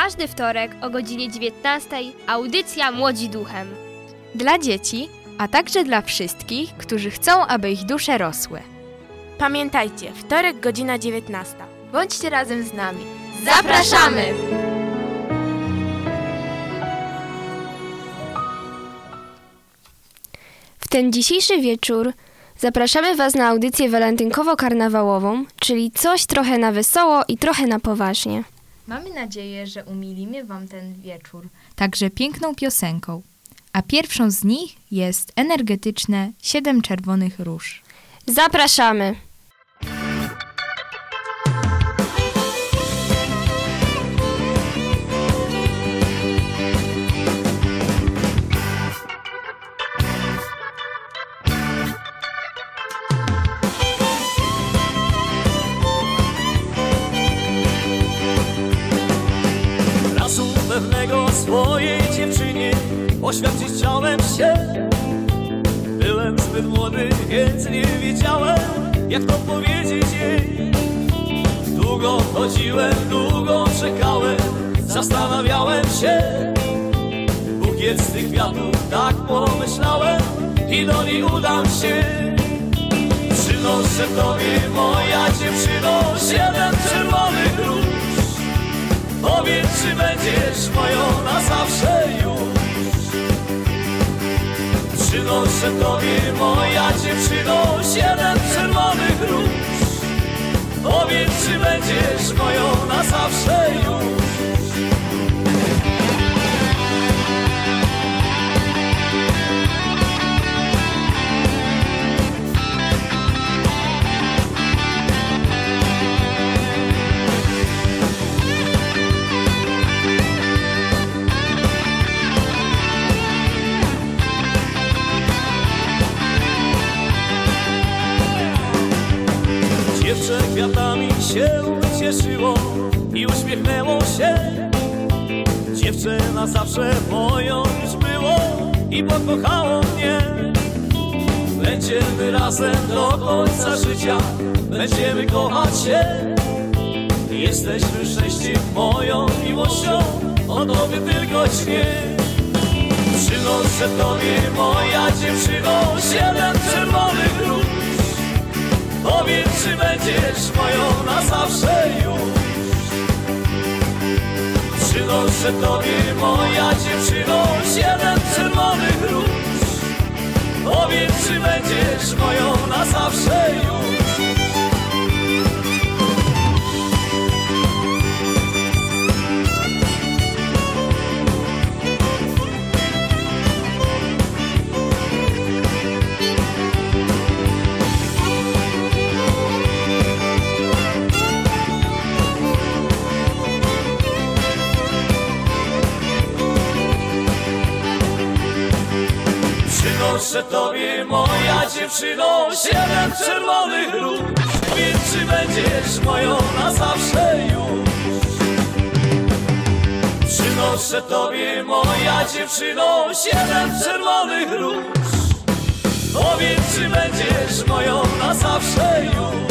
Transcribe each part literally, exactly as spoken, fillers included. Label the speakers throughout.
Speaker 1: każdy wtorek o godzinie dziewiętnastej audycja Młodzi Duchem.
Speaker 2: Dla dzieci, a także dla wszystkich, którzy chcą, aby ich dusze rosły.
Speaker 3: Pamiętajcie, wtorek godzina dziewiętnasta.
Speaker 2: Bądźcie razem z nami.
Speaker 1: Zapraszamy! W ten dzisiejszy wieczór zapraszamy Was na audycję walentynkowo-karnawałową, czyli coś trochę na wesoło i trochę na poważnie.
Speaker 2: Mamy nadzieję, że umilimy Wam ten wieczór także piękną piosenką, a pierwszą z nich jest energetyczne Siedem Czerwonych Róż.
Speaker 1: Zapraszamy!
Speaker 4: Pewnego swojej dziewczynie oświadczyć chciałem się. Byłem zbyt młody, więc nie wiedziałem, jak to powiedzieć jej. Długo chodziłem, długo czekałem, zastanawiałem się. Bukiet z tych kwiatów, tak pomyślałem, i do niej udam się. Przynoszę tobie, moja dziewczyno, siedem czerwonych róż. Powiedz, czy będziesz moją na zawsze już. Przynoszę tobie, moja dziewczyno, siedem czerwonych róż. Powiedz, czy będziesz moją na zawsze już. Dziewczę kwiatami się ucieszyło i uśmiechnęło się. Dziewczę na zawsze moją już było i pokochało mnie. Będziemy razem do końca życia, będziemy kochać się. Jesteśmy szczęściem, moją miłością, o tobie tylko śnię. Przynoszę tobie, moja dziewczyno, siedem czerwonych róż. Powiedz, czy będziesz moją na zawsze już. Przynoszę tobie, moja dziewczyno, siedem czerwonych róż. Powiedz, czy będziesz moją na zawsze już. Przynoszę tobie, moja dziewczyno, siedem czerwonych róż. Powiedz, czy będziesz moją na zawsze już. Przynoszę tobie, moja dziewczyno, siedem czerwonych róż. Powiedz, czy będziesz moją na zawsze już.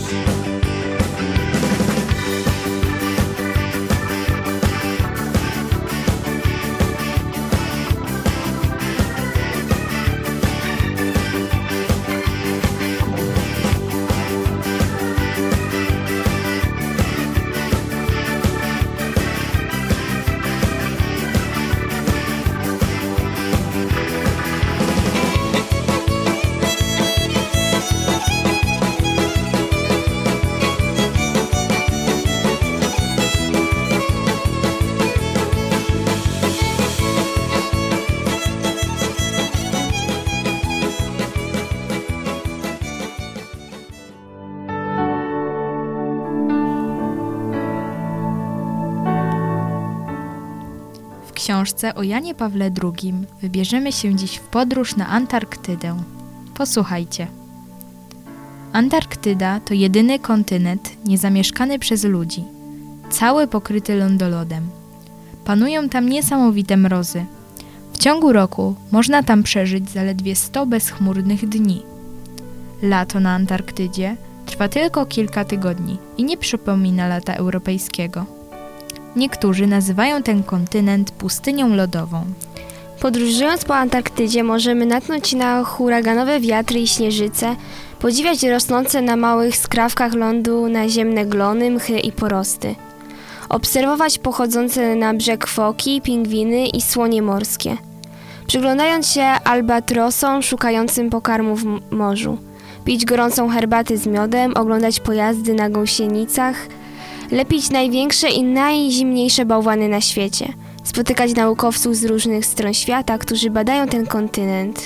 Speaker 2: W książce o Janie Pawle drugim wybierzemy się dziś w podróż na Antarktydę. Posłuchajcie. Antarktyda to jedyny kontynent niezamieszkany przez ludzi, cały pokryty lądolodem. Panują tam niesamowite mrozy. W ciągu roku można tam przeżyć zaledwie sto bezchmurnych dni. Lato na Antarktydzie trwa tylko kilka tygodni i nie przypomina lata europejskiego. Niektórzy nazywają ten kontynent pustynią lodową.
Speaker 1: Podróżując po Antarktydzie możemy natknąć się na huraganowe wiatry i śnieżyce, podziwiać rosnące na małych skrawkach lądu naziemne glony, mchy i porosty. Obserwować pochodzące na brzeg foki, pingwiny i słonie morskie. Przyglądając się albatrosom szukającym pokarmu w m- morzu. Pić gorącą herbatę z miodem, oglądać pojazdy na gąsienicach, lepić największe i najzimniejsze bałwany na świecie. Spotykać naukowców z różnych stron świata, którzy badają ten kontynent.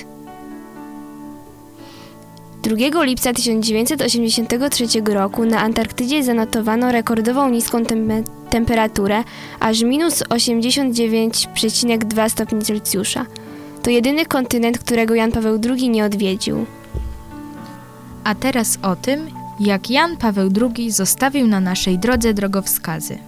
Speaker 1: drugiego lipca tysiąc dziewięćset osiemdziesiątego trzeciego roku na Antarktydzie zanotowano rekordową niską tem- temperaturę, aż minus osiemdziesiąt dziewięć przecinek dwa stopni Celsjusza. To jedyny kontynent, którego Jan Paweł drugi nie odwiedził.
Speaker 2: A teraz o tym, jak Jan Paweł drugi zostawił na naszej drodze drogowskazy.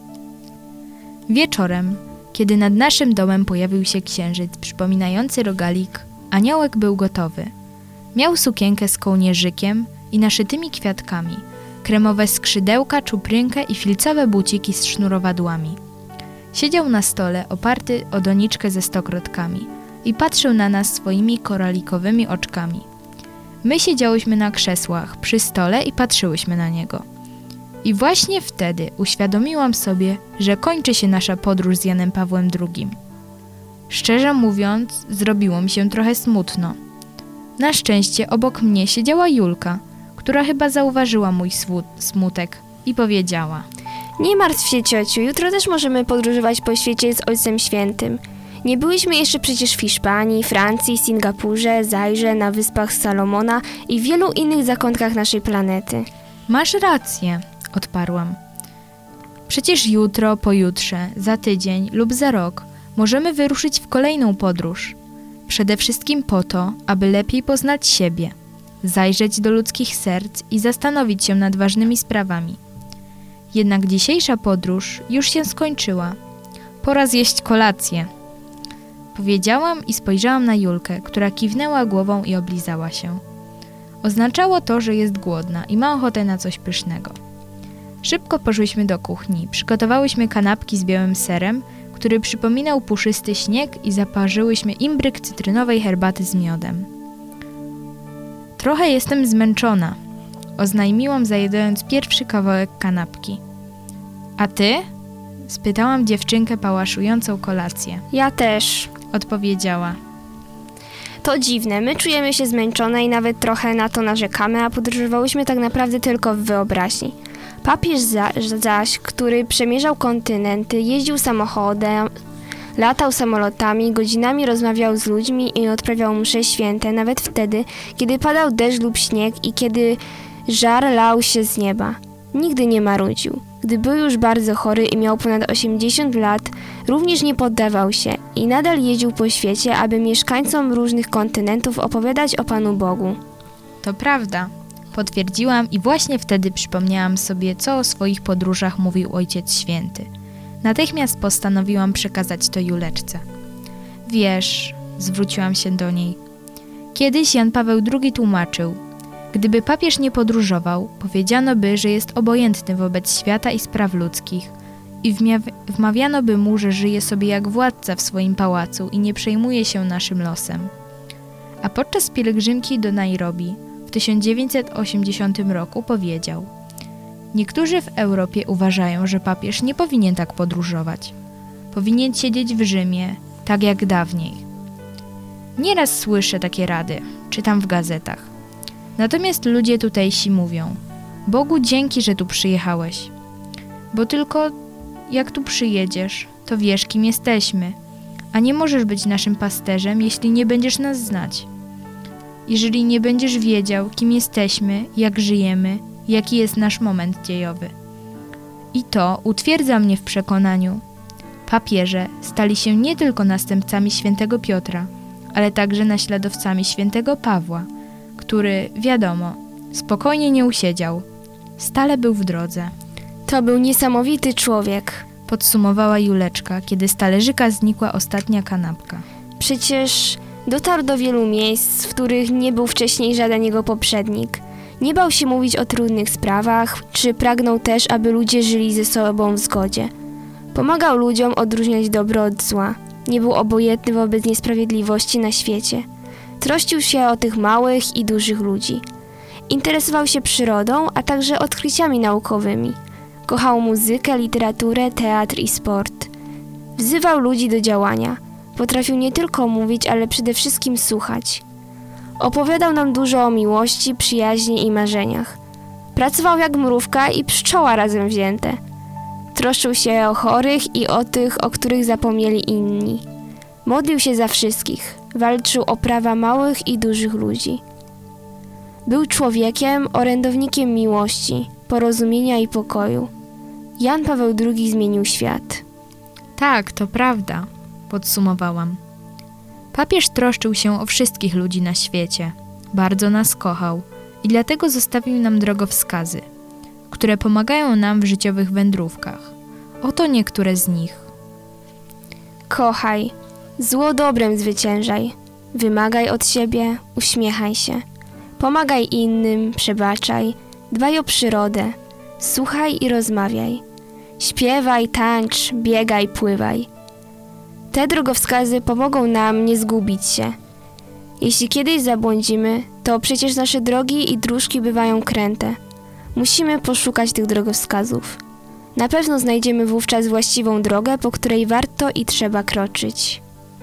Speaker 2: Wieczorem, kiedy nad naszym domem pojawił się księżyc przypominający rogalik, aniołek był gotowy. Miał sukienkę z kołnierzykiem i naszytymi kwiatkami, kremowe skrzydełka, czuprynkę i filcowe buciki z sznurowadłami. Siedział na stole oparty o doniczkę ze stokrotkami i patrzył na nas swoimi koralikowymi oczkami. My siedziałyśmy na krzesłach przy stole i patrzyłyśmy na niego. I właśnie wtedy uświadomiłam sobie, że kończy się nasza podróż z Janem Pawłem drugim. Szczerze mówiąc, zrobiło mi się trochę smutno. Na szczęście obok mnie siedziała Julka, która chyba zauważyła mój swu- smutek i powiedziała:
Speaker 1: Nie martw się, ciociu, jutro też możemy podróżować po świecie z Ojcem Świętym. Nie byliśmy jeszcze przecież w Hiszpanii, Francji, Singapurze, Zairze, na Wyspach Salomona i wielu innych zakątkach naszej planety.
Speaker 2: Masz rację, odparłam. Przecież jutro, pojutrze, za tydzień lub za rok możemy wyruszyć w kolejną podróż. Przede wszystkim po to, aby lepiej poznać siebie, zajrzeć do ludzkich serc i zastanowić się nad ważnymi sprawami. Jednak dzisiejsza podróż już się skończyła. Pora zjeść kolację. Powiedziałam i spojrzałam na Julkę, która kiwnęła głową i oblizała się. Oznaczało to, że jest głodna i ma ochotę na coś pysznego. Szybko poszłyśmy do kuchni, przygotowałyśmy kanapki z białym serem, który przypominał puszysty śnieg, i zaparzyłyśmy imbryk cytrynowej herbaty z miodem. Trochę jestem zmęczona, oznajmiłam, zajadając pierwszy kawałek kanapki. A ty? Spytałam dziewczynkę pałaszującą kolację.
Speaker 1: Ja też.
Speaker 2: Odpowiedziała.
Speaker 1: To dziwne, my czujemy się zmęczone i nawet trochę na to narzekamy, a podróżowałyśmy tak naprawdę tylko w wyobraźni. Papież za, zaś, który przemierzał kontynenty, jeździł samochodem, latał samolotami, godzinami rozmawiał z ludźmi i odprawiał msze święte, nawet wtedy, kiedy padał deszcz lub śnieg i kiedy żar lał się z nieba. Nigdy nie marudził. Gdy był już bardzo chory i miał ponad osiemdziesiąt lat, również nie poddawał się i nadal jeździł po świecie, aby mieszkańcom różnych kontynentów opowiadać o Panu Bogu.
Speaker 2: To prawda, potwierdziłam i właśnie wtedy przypomniałam sobie, co o swoich podróżach mówił Ojciec Święty. Natychmiast postanowiłam przekazać to Juleczce. Wiesz, zwróciłam się do niej, kiedyś Jan Paweł drugi tłumaczył, gdyby papież nie podróżował, powiedziano by, że jest obojętny wobec świata i spraw ludzkich i wmia- wmawiano by mu, że żyje sobie jak władca w swoim pałacu i nie przejmuje się naszym losem. A podczas pielgrzymki do Nairobi w tysiąc dziewięćset osiemdziesiątym roku powiedział: niektórzy w Europie uważają, że papież nie powinien tak podróżować. Powinien siedzieć w Rzymie, tak jak dawniej. Nieraz słyszę takie rady, czytam w gazetach. Natomiast ludzie tutejsi mówią: Bogu dzięki, że tu przyjechałeś. Bo tylko jak tu przyjedziesz, to wiesz, kim jesteśmy, a nie możesz być naszym pasterzem, jeśli nie będziesz nas znać. Jeżeli nie będziesz wiedział, kim jesteśmy, jak żyjemy, jaki jest nasz moment dziejowy. I to utwierdza mnie w przekonaniu. Papieże stali się nie tylko następcami świętego Piotra, ale także naśladowcami świętego Pawła, który, wiadomo, spokojnie nie usiedział. Stale był w drodze.
Speaker 1: To był niesamowity człowiek.
Speaker 2: Podsumowała Juleczka, kiedy z talerzyka znikła ostatnia kanapka.
Speaker 1: Przecież dotarł do wielu miejsc, w których nie był wcześniej żaden jego poprzednik. Nie bał się mówić o trudnych sprawach, czy pragnął też, aby ludzie żyli ze sobą w zgodzie. Pomagał ludziom odróżniać dobro od zła. Nie był obojętny wobec niesprawiedliwości na świecie. Troszczył się o tych małych i dużych ludzi. Interesował się przyrodą, a także odkryciami naukowymi. Kochał muzykę, literaturę, teatr i sport. Wzywał ludzi do działania. Potrafił nie tylko mówić, ale przede wszystkim słuchać. Opowiadał nam dużo o miłości, przyjaźni i marzeniach. Pracował jak mrówka i pszczoła razem wzięte. Troszczył się o chorych i o tych, o których zapomnieli inni. Modlił się za wszystkich. Walczył o prawa małych i dużych ludzi. Był człowiekiem, orędownikiem miłości, porozumienia i pokoju. Jan Paweł drugi zmienił świat.
Speaker 2: Tak, to prawda, podsumowałam. Papież troszczył się o wszystkich ludzi na świecie. Bardzo nas kochał i dlatego zostawił nam drogowskazy, które pomagają nam w życiowych wędrówkach. Oto niektóre z nich.
Speaker 1: Kochaj, zło dobrem zwyciężaj. Wymagaj od siebie, uśmiechaj się. Pomagaj innym, przebaczaj. Dbaj o przyrodę. Słuchaj i rozmawiaj. Śpiewaj, tańcz, biegaj, pływaj. Te drogowskazy pomogą nam nie zgubić się. Jeśli kiedyś zabłądzimy, to przecież nasze drogi i dróżki bywają kręte. Musimy poszukać tych drogowskazów. Na pewno znajdziemy wówczas właściwą drogę, po której warto i trzeba kroczyć.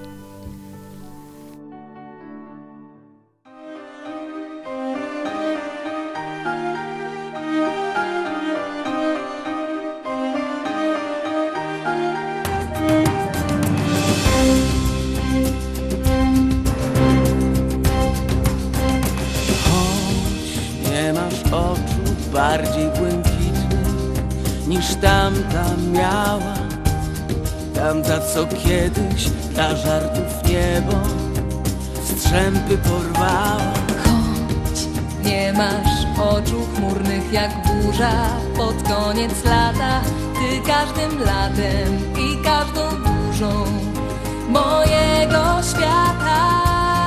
Speaker 4: Nie masz oczu bardziej błękitnych niż tamta miała. Tamta, co kiedyś dla żartów niebo strzępy porwała.
Speaker 5: Choć nie masz oczu chmurnych jak burza pod koniec lata, ty każdym latem i każdą burzą mojego świata.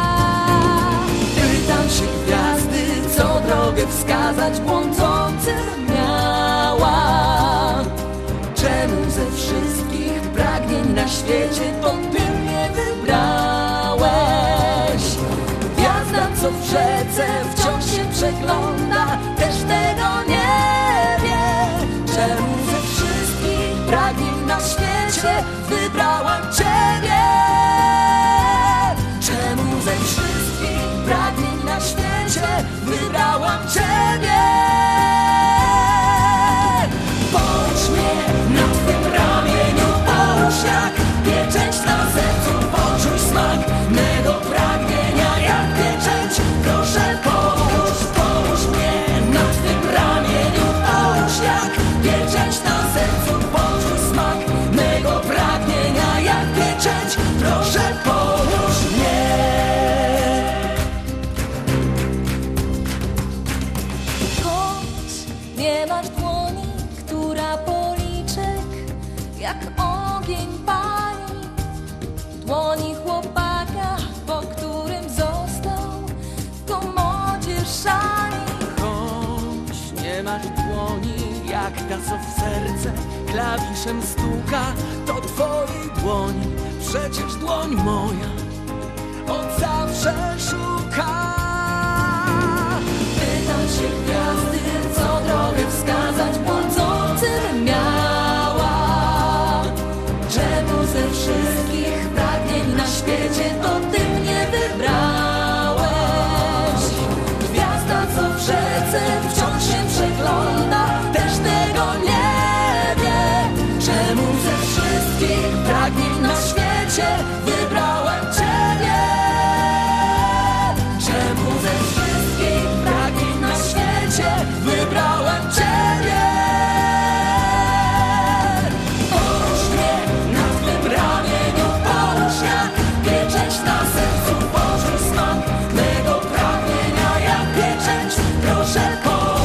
Speaker 5: Pytam się gwiazdy, co drogę wskazać błądzącym miała. Czemu ze wszystkich pragnień na świecie to ty mnie wybrałeś? Gwiazda, co w rzece wciąż się przegląda, też tego nie wie. Czemu ze wszystkich pragnień na świecie wybrałam ciebie? Czemu ze wszystkich pragnień na świecie wybrałam ciebie? Połóż mnie na twym ramieniu, połóż jak pieczęć na sercu, poczuj smak mego pragnienia jak pieczęć. Proszę połóż, połóż mnie na twym ramieniu, połóż jak pieczęć na sercu, poczuj smak mego pragnienia jak pieczęć. Proszę połóż mnie. Choć nie masz dłoni, która policzek jak ogień pali, dłoni chłopaka, po którym został w komodzie szali. Choć nie masz dłoni jak ta, co w serce klawiszem stuka, to twojej dłoni przecież dłoń moja od zawsze szuka. Pytam się gwiazdy, co drogę wskazać błądzącym miała. Czemu ze wszystkich pragnień na świecie to ty mnie wybrałeś? Gwiazda, co w rzece wciąż się przegląda, też tego nie wie. Czemu ze wszystkich pragnień na świecie wybrałam ciebie? Czemu ze wszystkich pragnień na świecie wybrałam ciebie? Połóż mnie na twym ramieniu, połóż jak pieczęć na sercu, poczuj smak mego pragnienia jak pieczęć. Proszę połóż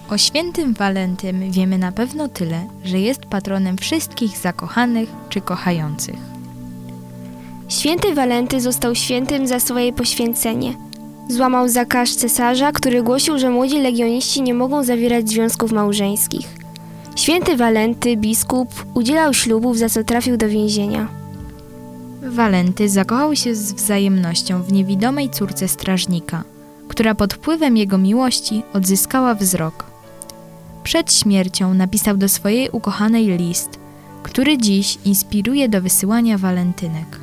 Speaker 2: O świętym Walentym wiemy na pewno tyle, że jest patronem wszystkich zakochanych czy kochających.
Speaker 1: Święty Walenty został świętym za swoje poświęcenie. Złamał zakaz cesarza, który głosił, że młodzi legioniści nie mogą zawierać związków małżeńskich. Święty Walenty, biskup, udzielał ślubów, za co trafił do więzienia.
Speaker 2: Walenty zakochał się z wzajemnością w niewidomej córce strażnika, która pod wpływem jego miłości odzyskała wzrok. Przed śmiercią napisał do swojej ukochanej list, który dziś inspiruje do wysyłania walentynek.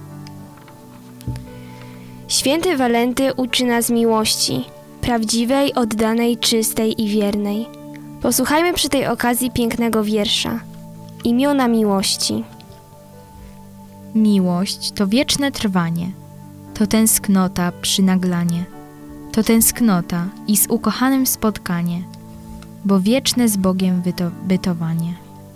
Speaker 1: Święty Walenty uczy nas miłości, prawdziwej, oddanej, czystej i wiernej. Posłuchajmy przy tej okazji pięknego wiersza. Imiona miłości.
Speaker 2: Miłość to wieczne trwanie, to tęsknota przynaglanie, to tęsknota i z ukochanym spotkanie, bo wieczne z Bogiem byto- bytowanie.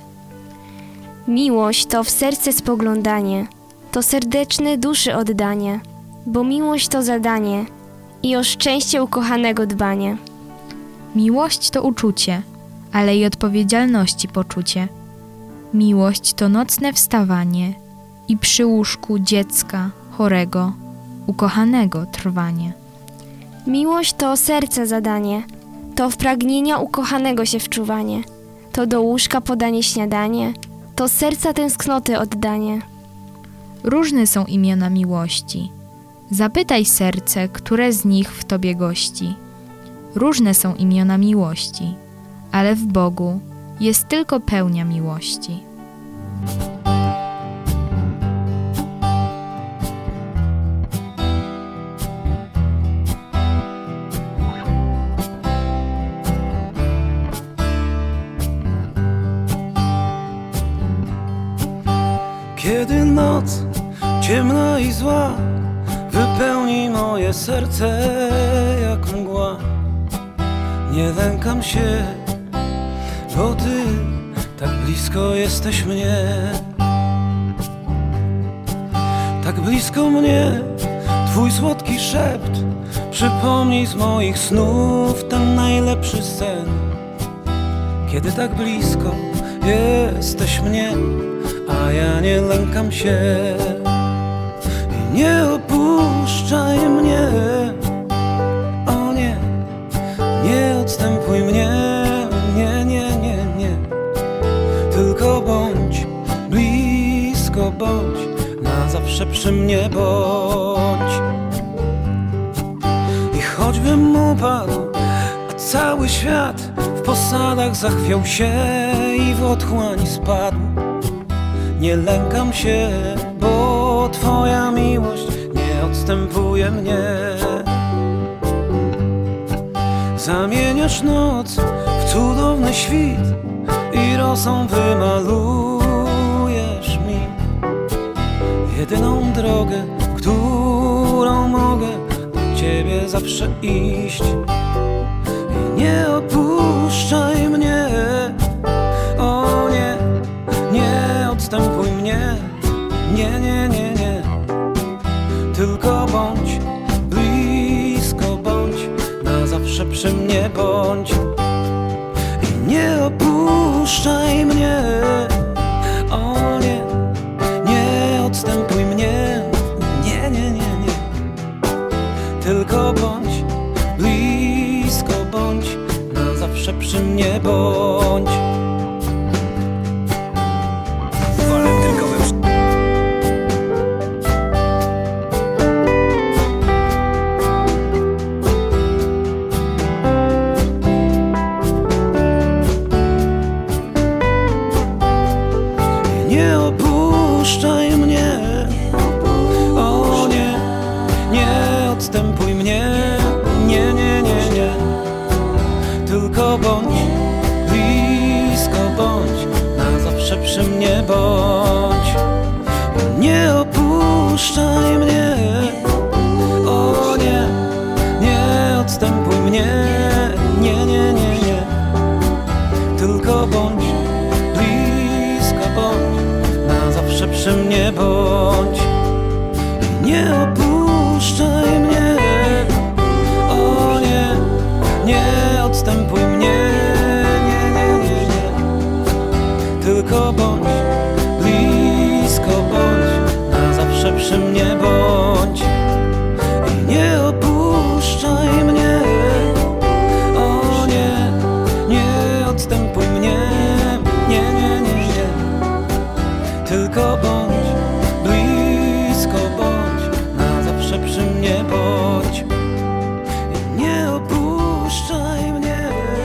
Speaker 1: Miłość to w serce spoglądanie, to serdeczne duszy oddanie, bo miłość to zadanie i o szczęście ukochanego dbanie.
Speaker 2: Miłość to uczucie, ale i odpowiedzialności poczucie. Miłość to nocne wstawanie i przy łóżku dziecka, chorego, ukochanego trwanie.
Speaker 1: Miłość to serca zadanie, to w pragnienia ukochanego się wczuwanie, to do łóżka podanie śniadanie, to serca tęsknoty oddanie.
Speaker 2: Różne są imiona miłości. Zapytaj serce, które z nich w tobie gości. Różne są imiona miłości, ale w Bogu jest tylko pełnia miłości.
Speaker 4: Kiedy noc ciemna i zła wypełni moje serce jak mgła, nie lękam się, bo Ty tak blisko jesteś mnie. Tak blisko mnie Twój słodki szept przypomnij z moich snów ten najlepszy sen. Kiedy tak blisko jesteś mnie, a ja nie lękam się. I nie opuszczaj mnie, o nie, nie odstępuj mnie, nie, nie, nie, nie. Tylko bądź blisko, bądź, na zawsze przy mnie bądź. I choćbym upadł, a cały świat w posadach zachwiał się i w otchłań spadł, nie lękam się, bo Twoja miłość nie odstępuje mnie. Zamieniasz noc w cudowny świt i rosą wymalujesz mi jedyną drogę, którą mogę do Ciebie zawsze iść. I nie opuszczaj mnie, o nie, nie odstępuj mnie, nie, nie, nie, nie. Tylko bądź blisko, bądź, na zawsze przy mnie bądź. I nie opuszczaj mnie, o nie, nie odstępuj mnie, nie, nie, nie, nie. Tylko bądź blisko, bądź, na zawsze przy mnie bądź. Nie opuszczaj mnie, o nie, nie odstępuj mnie, nie, nie, nie, nie. Tylko bądź blisko, bądź, na zawsze przy mnie bądź. Nie opuszczaj mnie, o nie, nie odstępuj mnie, nie, nie, nie, nie. Tylko bądź blisko, bądź, na zawsze przy mnie bądź. I nie opuszczaj mnie, o nie, nie odstępuj mnie,
Speaker 6: bądź, blisko bądź, na zawsze przy mnie bądź i nie opuszczaj mnie. O nie, nie odstępuj mnie, nie, nie, nie, nie, tylko bądź, blisko bądź, na zawsze przy mnie bądź i nie opuszczaj mnie.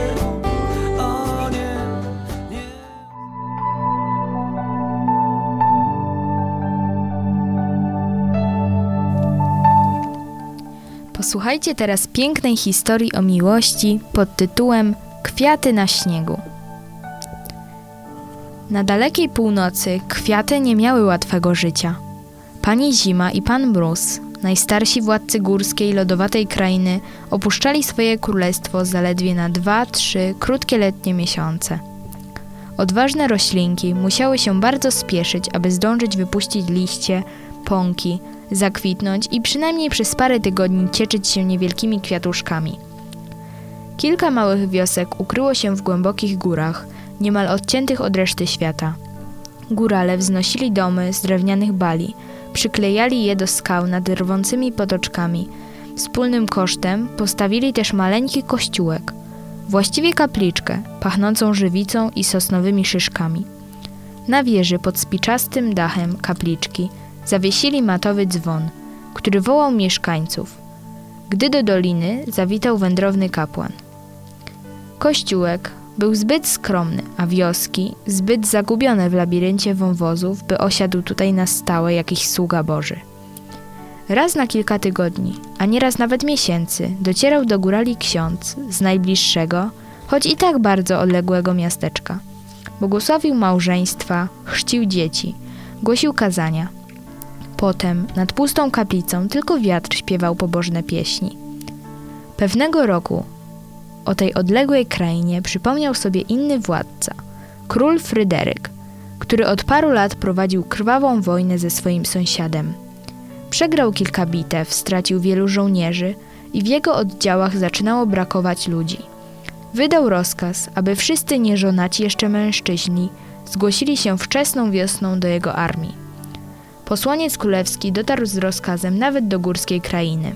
Speaker 6: O nie, nie.
Speaker 2: Posłuchajcie teraz pięknej historii o miłości pod tytułem Kwiaty na śniegu. Na dalekiej północy kwiaty nie miały łatwego życia. Pani Zima i pan Mróz, najstarsi władcy górskiej lodowatej krainy, opuszczali swoje królestwo zaledwie na dwa, trzy krótkie letnie miesiące. Odważne roślinki musiały się bardzo spieszyć, aby zdążyć wypuścić liście, pąki, zakwitnąć i przynajmniej przez parę tygodni cieszyć się niewielkimi kwiatuszkami. Kilka małych wiosek ukryło się w głębokich górach, niemal odciętych od reszty świata. Górale wznosili domy z drewnianych bali, przyklejali je do skał nad rwącymi potoczkami. Wspólnym kosztem postawili też maleńki kościółek, właściwie kapliczkę, pachnącą żywicą i sosnowymi szyszkami. Na wieży pod spiczastym dachem kapliczki zawiesili matowy dzwon, który wołał mieszkańców, gdy do doliny zawitał wędrowny kapłan. Kościółek był zbyt skromny, a wioski zbyt zagubione w labiryncie wąwozów, by osiadł tutaj na stałe jakiś sługa Boży. Raz na kilka tygodni, a nieraz nawet miesięcy, docierał do górali ksiądz z najbliższego, choć i tak bardzo odległego miasteczka. Błogosławił małżeństwa, chrzcił dzieci, głosił kazania. Potem nad pustą kaplicą tylko wiatr śpiewał pobożne pieśni. Pewnego roku o tej odległej krainie przypomniał sobie inny władca, król Fryderyk, który od paru lat prowadził krwawą wojnę ze swoim sąsiadem. Przegrał kilka bitew, stracił wielu żołnierzy i w jego oddziałach zaczynało brakować ludzi. Wydał rozkaz, aby wszyscy nieżonaci jeszcze mężczyźni zgłosili się wczesną wiosną do jego armii. Posłaniec królewski dotarł z rozkazem nawet do górskiej krainy.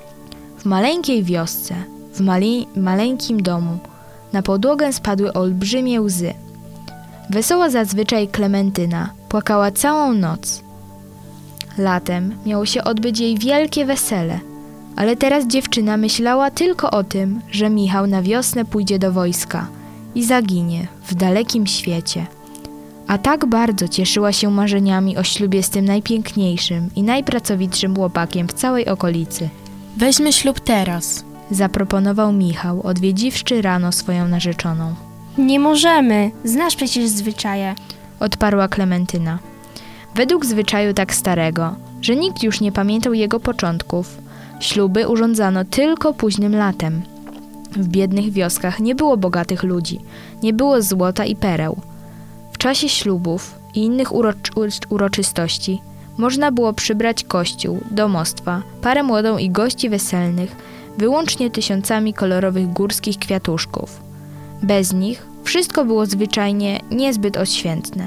Speaker 2: W maleńkiej wiosce, w mali- maleńkim domu, na podłogę spadły olbrzymie łzy. Wesoła zazwyczaj Klementyna płakała całą noc. Latem miało się odbyć jej wielkie wesele, ale teraz dziewczyna myślała tylko o tym, że Michał na wiosnę pójdzie do wojska i zaginie w dalekim świecie. A tak bardzo cieszyła się marzeniami o ślubie z tym najpiękniejszym i najpracowitszym chłopakiem w całej okolicy.
Speaker 3: Weźmy ślub teraz.
Speaker 2: Zaproponował Michał, odwiedziwszy rano swoją narzeczoną.
Speaker 1: Nie możemy, znasz przecież zwyczaje.
Speaker 2: Odparła Klementyna. Według zwyczaju tak starego, że nikt już nie pamiętał jego początków, śluby urządzano tylko późnym latem. W biednych wioskach nie było bogatych ludzi, nie było złota i pereł. W czasie ślubów i innych urocz- uroczystości można było przybrać kościół, domostwa, parę młodą i gości weselnych, wyłącznie tysiącami kolorowych górskich kwiatuszków. Bez nich wszystko było zwyczajnie niezbyt odświętne.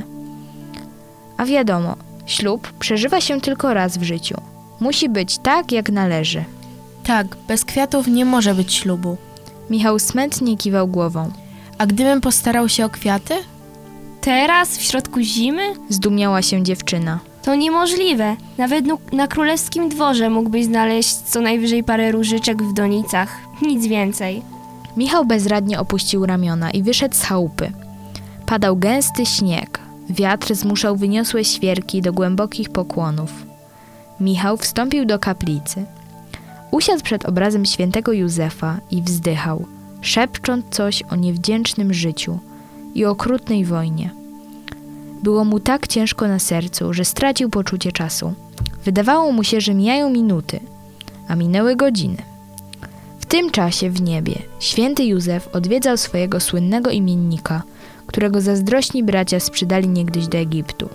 Speaker 2: A wiadomo, ślub przeżywa się tylko raz w życiu. Musi być tak, jak należy.
Speaker 3: Tak, bez kwiatów nie może być ślubu.
Speaker 2: Michał smętnie kiwał głową.
Speaker 3: A gdybym postarał się o kwiaty?
Speaker 1: Teraz, w środku zimy?
Speaker 2: Zdumiała się dziewczyna.
Speaker 1: To niemożliwe. Nawet nu- na królewskim dworze mógłbyś znaleźć co najwyżej parę różyczek w donicach. Nic więcej.
Speaker 2: Michał bezradnie opuścił ramiona i wyszedł z chałupy. Padał gęsty śnieg. Wiatr zmuszał wyniosłe świerki do głębokich pokłonów. Michał wstąpił do kaplicy. Usiadł przed obrazem świętego Józefa i wzdychał, szepcząc coś o niewdzięcznym życiu i okrutnej wojnie. Było mu tak ciężko na sercu, że stracił poczucie czasu. Wydawało mu się, że mijają minuty, a minęły godziny. W tym czasie w niebie święty Józef odwiedzał swojego słynnego imiennika, którego zazdrośni bracia sprzedali niegdyś do Egiptu.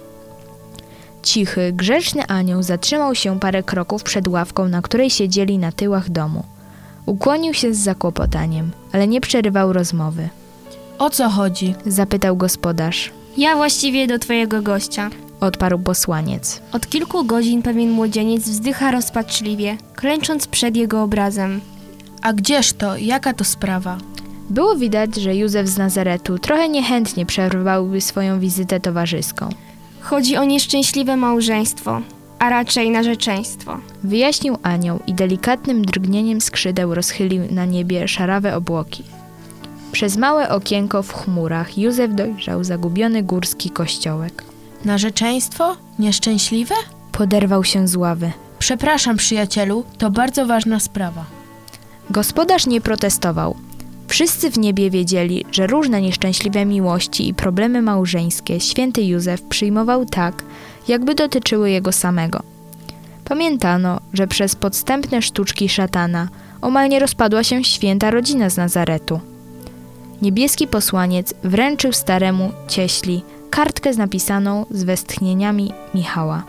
Speaker 2: Cichy, grzeczny anioł zatrzymał się parę kroków przed ławką, na której siedzieli na tyłach domu. Ukłonił się z zakłopotaniem, ale nie przerywał rozmowy.
Speaker 3: O co chodzi?
Speaker 2: Zapytał gospodarz.
Speaker 1: Ja właściwie do twojego gościa.
Speaker 2: Odparł posłaniec.
Speaker 1: Od kilku godzin pewien młodzieniec wzdycha rozpaczliwie, klęcząc przed jego obrazem.
Speaker 3: A gdzież to? Jaka to sprawa?
Speaker 2: Było widać, że Józef z Nazaretu trochę niechętnie przerwałby swoją wizytę towarzyską.
Speaker 1: Chodzi o nieszczęśliwe małżeństwo, a raczej narzeczeństwo.
Speaker 2: Wyjaśnił anioł i delikatnym drgnieniem skrzydeł rozchylił na niebie szarawe obłoki. Przez małe okienko w chmurach Józef dojrzał zagubiony górski kościołek.
Speaker 3: Narzeczeństwo? Nieszczęśliwe?
Speaker 2: Poderwał się z ławy.
Speaker 3: Przepraszam, przyjacielu, to bardzo ważna sprawa.
Speaker 2: Gospodarz nie protestował. Wszyscy w niebie wiedzieli, że różne nieszczęśliwe miłości i problemy małżeńskie święty Józef przyjmował tak, jakby dotyczyły jego samego. Pamiętano, że przez podstępne sztuczki szatana omal nie rozpadła się święta rodzina z Nazaretu. Niebieski posłaniec wręczył staremu cieśli kartkę z napisaną z westchnieniami Michała.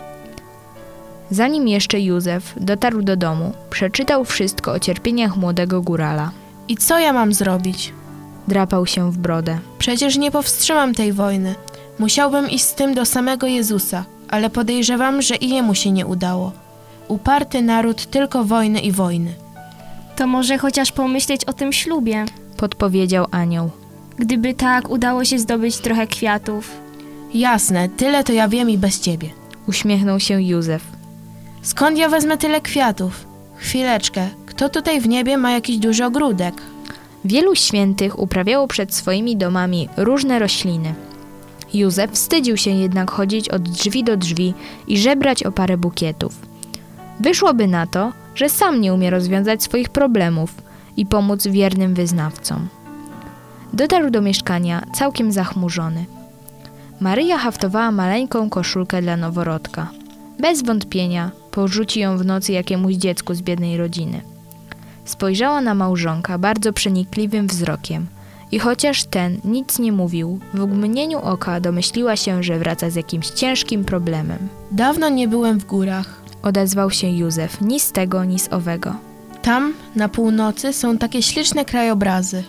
Speaker 2: Zanim jeszcze Józef dotarł do domu, przeczytał wszystko o cierpieniach młodego górala.
Speaker 3: I co ja mam zrobić?
Speaker 2: Drapał się w brodę.
Speaker 3: Przecież nie powstrzymam tej wojny. Musiałbym iść z tym do samego Jezusa, ale podejrzewam, że i jemu się nie udało. Uparty naród tylko wojny i wojny.
Speaker 1: To może chociaż pomyśleć o tym ślubie.
Speaker 2: Podpowiedział anioł.
Speaker 1: Gdyby tak, udało się zdobyć trochę kwiatów.
Speaker 3: Jasne, tyle to ja wiem i bez ciebie.
Speaker 2: Uśmiechnął się Józef.
Speaker 3: Skąd ja wezmę tyle kwiatów? Chwileczkę, kto tutaj w niebie ma jakiś duży ogródek?
Speaker 2: Wielu świętych uprawiało przed swoimi domami różne rośliny. Józef wstydził się jednak chodzić od drzwi do drzwi i żebrać o parę bukietów. Wyszłoby na to, że sam nie umie rozwiązać swoich problemów i pomóc wiernym wyznawcom. Dotarł do mieszkania całkiem zachmurzony. Maryja haftowała maleńką koszulkę dla noworodka. Bez wątpienia porzuci ją w nocy jakiemuś dziecku z biednej rodziny. Spojrzała na małżonka bardzo przenikliwym wzrokiem i chociaż ten nic nie mówił, w mgnieniu oka domyśliła się, że wraca z jakimś ciężkim problemem.
Speaker 3: Dawno nie byłem w górach.
Speaker 2: Odezwał się Józef, ni z tego, ni z owego.
Speaker 3: Tam, na północy, są takie śliczne krajobrazy.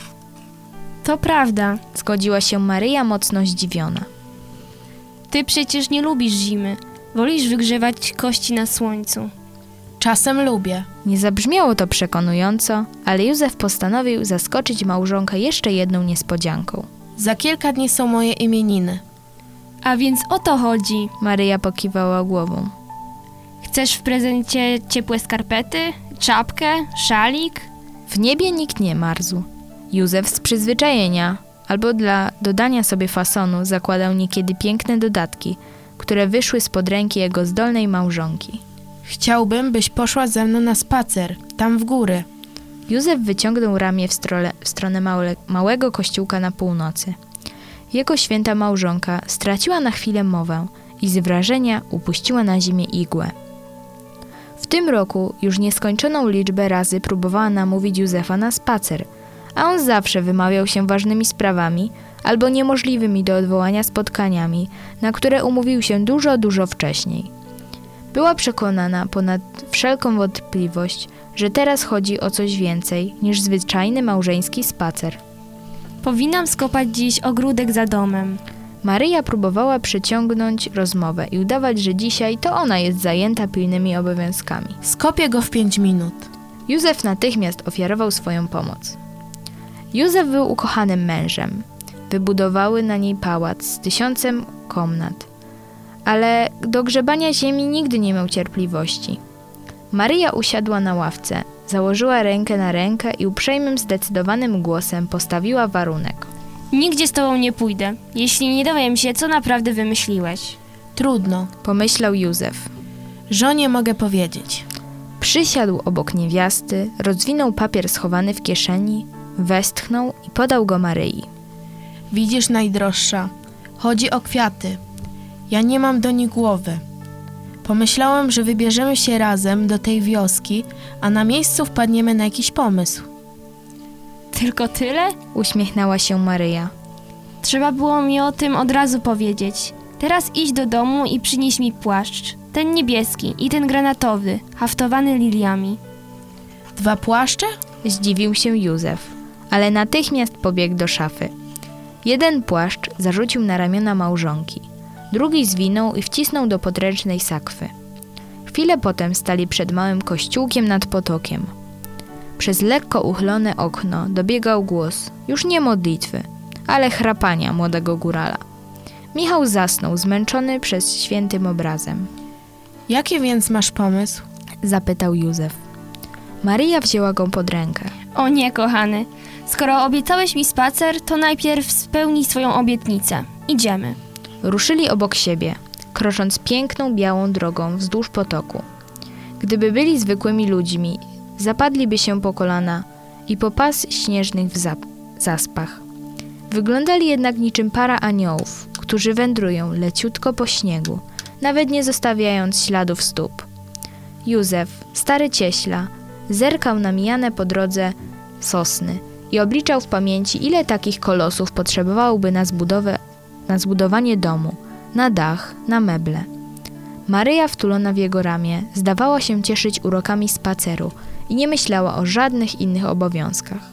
Speaker 1: To prawda.
Speaker 2: Zgodziła się Maryja mocno zdziwiona.
Speaker 1: Ty przecież nie lubisz zimy. Wolisz wygrzewać kości na słońcu.
Speaker 3: Czasem lubię.
Speaker 2: Nie zabrzmiało to przekonująco, ale Józef postanowił zaskoczyć małżonka jeszcze jedną niespodzianką.
Speaker 3: Za kilka dni są moje imieniny.
Speaker 1: A więc o to chodzi.
Speaker 2: Maryja pokiwała głową.
Speaker 1: Chcesz w prezencie ciepłe skarpety, czapkę, szalik?
Speaker 2: W niebie nikt nie marzł. Józef z przyzwyczajenia, albo dla dodania sobie fasonu, zakładał niekiedy piękne dodatki, które wyszły spod ręki jego zdolnej małżonki.
Speaker 3: Chciałbym, byś poszła ze mną na spacer, tam w góry.
Speaker 2: Józef wyciągnął ramię w, strole, w stronę małe, małego kościółka na północy. Jego święta małżonka straciła na chwilę mowę i z wrażenia upuściła na ziemię igłę. W tym roku już nieskończoną liczbę razy próbowała namówić Józefa na spacer, a on zawsze wymawiał się ważnymi sprawami albo niemożliwymi do odwołania spotkaniami, na które umówił się dużo, dużo wcześniej. Była przekonana ponad wszelką wątpliwość, że teraz chodzi o coś więcej niż zwyczajny małżeński spacer.
Speaker 1: Powinnam skopać dziś ogródek za domem.
Speaker 2: Maryja próbowała przyciągnąć rozmowę i udawać, że dzisiaj to ona jest zajęta pilnymi obowiązkami.
Speaker 3: Skopię go w pięć minut.
Speaker 2: Józef natychmiast ofiarował swoją pomoc. Józef był ukochanym mężem. Wybudowały na niej pałac z tysiącem komnat. Ale do grzebania ziemi nigdy nie miał cierpliwości. Maryja usiadła na ławce, założyła rękę na rękę i uprzejmym, zdecydowanym głosem postawiła warunek.
Speaker 1: Nigdzie z tobą nie pójdę, jeśli nie dowiem się, co naprawdę wymyśliłeś.
Speaker 3: Trudno.
Speaker 2: Pomyślał Józef.
Speaker 3: Żonie mogę powiedzieć.
Speaker 2: Przysiadł obok niewiasty, rozwinął papier schowany w kieszeni, westchnął i podał go Maryi.
Speaker 3: Widzisz, najdroższa, chodzi o kwiaty. Ja nie mam do nich głowy. Pomyślałem, że wybierzemy się razem do tej wioski, a na miejscu wpadniemy na jakiś pomysł.
Speaker 1: Tylko tyle?
Speaker 2: Uśmiechnęła się Maryja.
Speaker 1: Trzeba było mi o tym od razu powiedzieć. Teraz idź do domu i przynieś mi płaszcz. Ten niebieski i ten granatowy, haftowany liliami.
Speaker 3: Dwa płaszcze?
Speaker 2: Zdziwił się Józef, ale natychmiast pobiegł do szafy. Jeden płaszcz zarzucił na ramiona małżonki, drugi zwinął i wcisnął do podręcznej sakwy. Chwilę potem stali przed małym kościółkiem nad potokiem. Przez lekko uchylone okno dobiegał głos, już nie modlitwy, ale chrapania młodego górala. Michał zasnął, zmęczony przez świętym obrazem.
Speaker 3: Jaki więc masz pomysł?
Speaker 2: Zapytał Józef. Maryja wzięła go pod rękę.
Speaker 1: O nie, kochany. Skoro obiecałeś mi spacer, to najpierw spełnij swoją obietnicę. Idziemy.
Speaker 2: Ruszyli obok siebie, krocząc piękną, białą drogą wzdłuż potoku. Gdyby byli zwykłymi ludźmi, zapadliby się po kolana i po pas śnieżnych w zap- zaspach. Wyglądali jednak niczym para aniołów, którzy wędrują leciutko po śniegu, nawet nie zostawiając śladów stóp. Józef, stary cieśla, zerkał na mijane po drodze sosny i obliczał w pamięci, ile takich kolosów potrzebowałoby na, zbudowę, na zbudowanie domu, na dach, na meble. Maryja, wtulona w jego ramię, zdawała się cieszyć urokami spaceru i nie myślała o żadnych innych obowiązkach.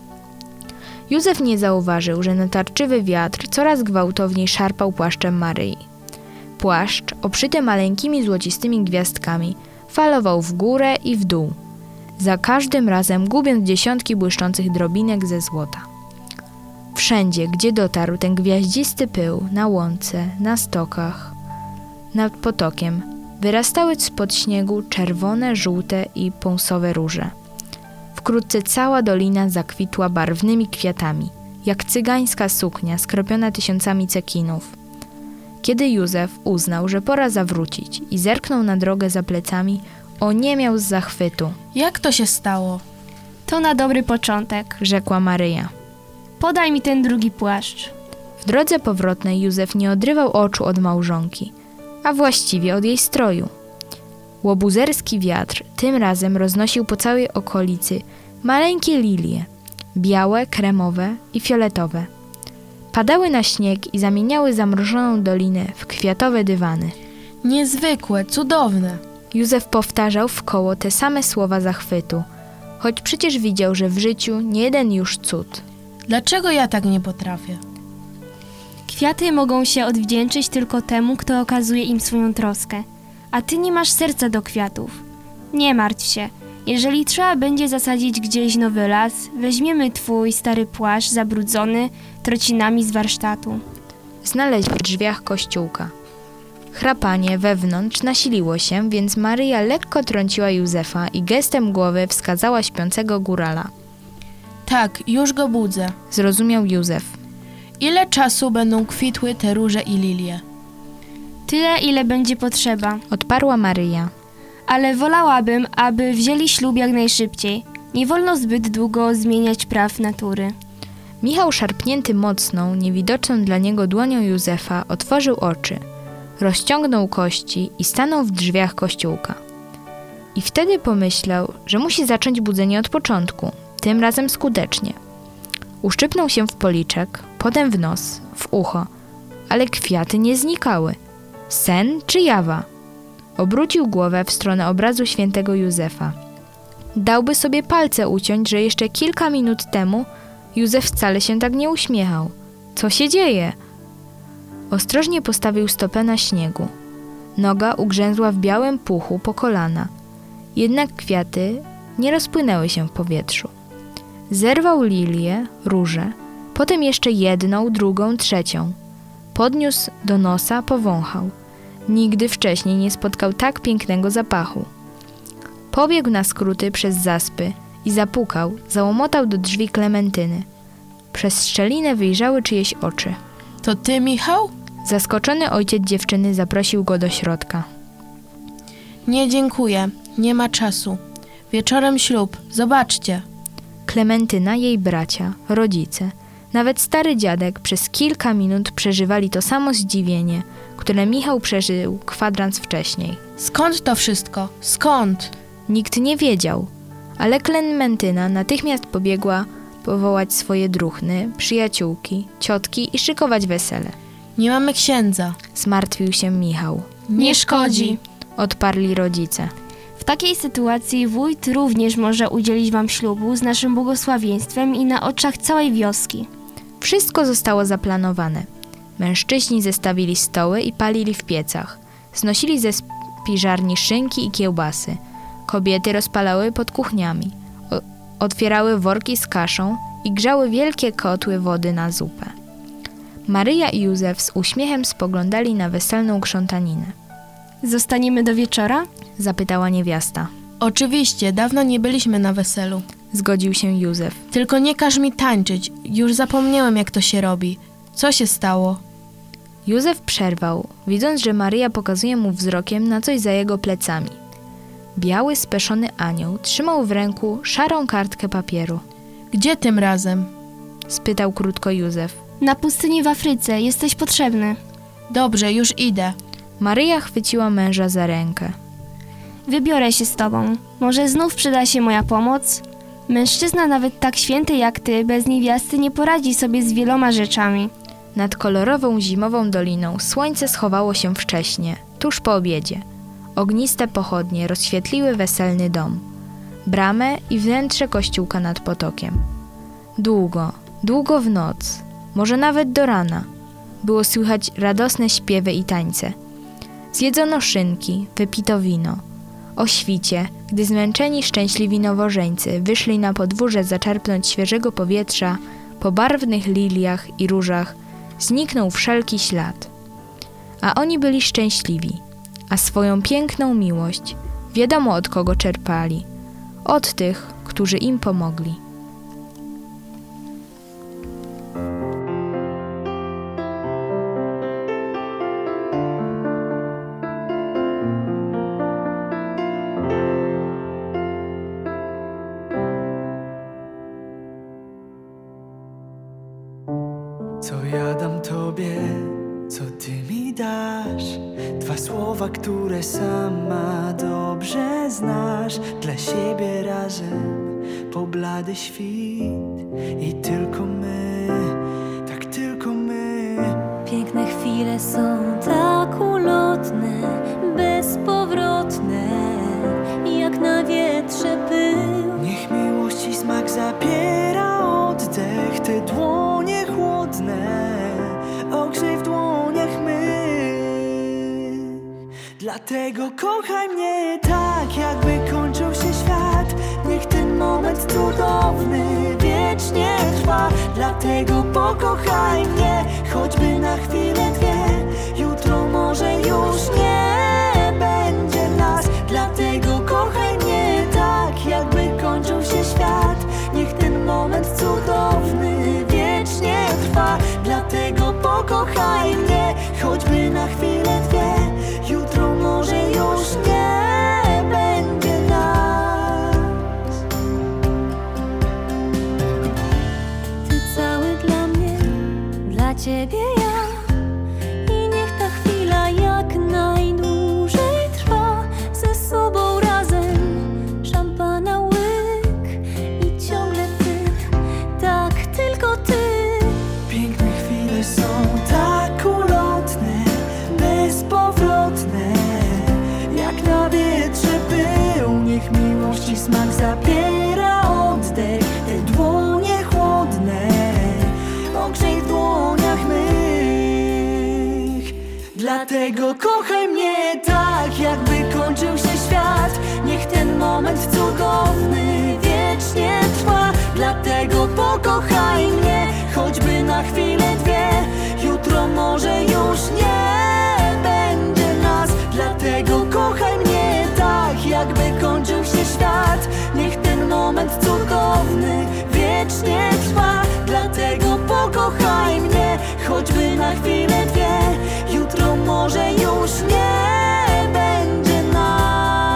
Speaker 2: Józef nie zauważył, że natarczywy wiatr coraz gwałtowniej szarpał płaszczem Maryi. Płaszcz, obszyty maleńkimi złocistymi gwiazdkami, falował w górę i w dół, za każdym razem gubiąc dziesiątki błyszczących drobinek ze złota. Wszędzie, gdzie dotarł ten gwiaździsty pył, na łące, na stokach, nad potokiem, wyrastały spod śniegu czerwone, żółte i pąsowe róże. Wkrótce cała dolina zakwitła barwnymi kwiatami, jak cygańska suknia skropiona tysiącami cekinów. Kiedy Józef uznał, że pora zawrócić i zerknął na drogę za plecami, oniemiał z zachwytu.
Speaker 3: Jak to się stało?
Speaker 1: To na dobry początek.
Speaker 2: Rzekła Maryja.
Speaker 1: Podaj mi ten drugi płaszcz.
Speaker 2: W drodze powrotnej Józef nie odrywał oczu od małżonki, a właściwie od jej stroju. Łobuzerski wiatr tym razem roznosił po całej okolicy maleńkie lilie, białe, kremowe i fioletowe. Padały na śnieg i zamieniały zamrożoną dolinę w kwiatowe dywany.
Speaker 3: Niezwykłe, cudowne.
Speaker 2: Józef powtarzał w koło te same słowa zachwytu, choć przecież widział, że w życiu nie jeden już cud.
Speaker 3: Dlaczego ja tak nie potrafię?
Speaker 1: Kwiaty mogą się odwdzięczyć tylko temu, kto okazuje im swoją troskę. A ty nie masz serca do kwiatów. Nie martw się. Jeżeli trzeba będzie zasadzić gdzieś nowy las, weźmiemy twój stary płaszcz zabrudzony trocinami z warsztatu.
Speaker 2: Znaleźli w drzwiach kościółka. Chrapanie wewnątrz nasiliło się, więc Maryja lekko trąciła Józefa i gestem głowy wskazała śpiącego górala.
Speaker 3: Tak, już go budzę.
Speaker 2: Zrozumiał Józef.
Speaker 3: Ile czasu będą kwitły te róże i lilie?
Speaker 1: Tyle, ile będzie potrzeba.
Speaker 2: Odparła Maryja.
Speaker 1: Ale wolałabym, aby wzięli ślub jak najszybciej. Nie wolno zbyt długo zmieniać praw natury.
Speaker 2: Michał, szarpnięty mocną, niewidoczną dla niego dłonią Józefa, otworzył oczy, rozciągnął kości i stanął w drzwiach kościółka. I wtedy pomyślał, że musi zacząć budzenie od początku, tym razem skutecznie. Uszczypnął się w policzek, potem w nos, w ucho, ale kwiaty nie znikały. Sen czy jawa? Obrócił głowę w stronę obrazu świętego Józefa. Dałby sobie palce uciąć, że jeszcze kilka minut temu Józef wcale się tak nie uśmiechał. Co się dzieje? Ostrożnie postawił stopę na śniegu. Noga ugrzęzła w białym puchu po kolana. Jednak kwiaty nie rozpłynęły się w powietrzu. Zerwał lilię, różę, potem jeszcze jedną, drugą, trzecią. Podniósł do nosa, powąchał. Nigdy wcześniej nie spotkał tak pięknego zapachu. Pobiegł na skróty przez zaspy i zapukał, załomotał do drzwi Klementyny. Przez szczelinę wyjrzały czyjeś oczy.
Speaker 3: To ty, Michał?
Speaker 2: Zaskoczony ojciec dziewczyny zaprosił go do środka.
Speaker 3: Nie, dziękuję. Nie ma czasu. Wieczorem ślub. Zobaczcie.
Speaker 2: Klementyna, jej bracia, rodzice, nawet stary dziadek przez kilka minut przeżywali to samo zdziwienie, które Michał przeżył kwadrans wcześniej.
Speaker 3: Skąd to wszystko? Skąd?
Speaker 2: Nikt nie wiedział, ale Klementyna natychmiast pobiegła powołać swoje druhny, przyjaciółki, ciotki i szykować wesele.
Speaker 3: Nie mamy księdza.
Speaker 2: Zmartwił się Michał.
Speaker 1: Nie szkodzi.
Speaker 2: Odparli rodzice.
Speaker 1: W takiej sytuacji wójt również może udzielić wam ślubu z naszym błogosławieństwem i na oczach całej wioski.
Speaker 2: Wszystko zostało zaplanowane. Mężczyźni zestawili stoły i palili w piecach. Znosili ze spiżarni szynki i kiełbasy. Kobiety rozpalały pod kuchniami. O- otwierały worki z kaszą i grzały wielkie kotły wody na zupę. Maryja i Józef z uśmiechem spoglądali na weselną krzątaninę.
Speaker 1: Zostaniemy do wieczora?
Speaker 2: Zapytała niewiasta.
Speaker 3: Oczywiście, dawno nie byliśmy na weselu.
Speaker 2: Zgodził się Józef.
Speaker 3: Tylko nie każ mi tańczyć. Już zapomniałem, jak to się robi. Co się stało?
Speaker 2: Józef przerwał, widząc, że Maryja pokazuje mu wzrokiem na coś za jego plecami. Biały, speszony anioł trzymał w ręku szarą kartkę papieru.
Speaker 3: Gdzie tym razem?
Speaker 2: Spytał krótko Józef.
Speaker 1: Na pustyni w Afryce. Jesteś potrzebny.
Speaker 3: Dobrze, już idę.
Speaker 2: Maryja chwyciła męża za rękę.
Speaker 1: Wybiorę się z tobą. Może znów przyda się moja pomoc? Mężczyzna nawet tak święty jak ty bez niewiasty nie poradzi sobie z wieloma rzeczami.
Speaker 2: Nad kolorową zimową doliną słońce schowało się wcześnie, tuż po obiedzie. Ogniste pochodnie rozświetliły weselny dom, bramę i wnętrze kościółka nad potokiem. Długo, długo w noc, może nawet do rana, było słychać radosne śpiewy i tańce. Zjedzono szynki, wypito wino. O świcie, gdy zmęczeni szczęśliwi nowożeńcy wyszli na podwórze zaczerpnąć świeżego powietrza, po barwnych liliach i różach zniknął wszelki ślad. A oni byli szczęśliwi, a swoją piękną miłość wiadomo od kogo czerpali, od tych, którzy im pomogli.
Speaker 6: Co ja dam tobie, co ty mi dasz? Dwa słowa, które sama dobrze znasz. Dla siebie razem po blady świt. I tylko my, tak tylko my.
Speaker 7: Piękne chwile są tak ulotne, bezpowrotne, jak na wietrze pył.
Speaker 6: Niech miłości smak zabiera oddech. Te dłonie chłodne ogrzej w dłoniach mych. Dlatego kochaj mnie tak, jakby kończył się świat. Niech ten moment cudowny wiecznie trwa. Dlatego pokochaj mnie, choćby na chwilę dwie. Jutro może już nie będzie nas. Dlatego kochaj mnie tak, jakby kończył się świat. Niech ten moment cudowny wiecznie trwa. Dlatego pokochaj mnie, choćby na chwilę dwie. Jutro może już nie będzie nas.
Speaker 7: Ty cały dla mnie, dla ciebie ja. I niech ta chwila jak najdłużej trwa. Ze sobą razem szampana łyk. I ciągle ty, tak tylko ty.
Speaker 6: Piękne chwile są tak ulotne, bezpowrotne, jak na wietrze pył. Niech miłości smak zabiera oddech. Te dłonie chłodne ogrzej w dłoniach mych. Dlatego kochaj mnie tak, jakby kończył się świat. Niech ten moment cudowny wiecznie trwa. Dlatego pokochaj mnie, choćby na chwilę dwie. Jutro może już nie będzie nas. Dlatego kochaj mnie tak, jakby kończył się świat. Niech ten moment cudowny wiecznie trwa. Dlatego pokochaj mnie, choćby na chwilę dwie. Jutro może już nie będzie nas.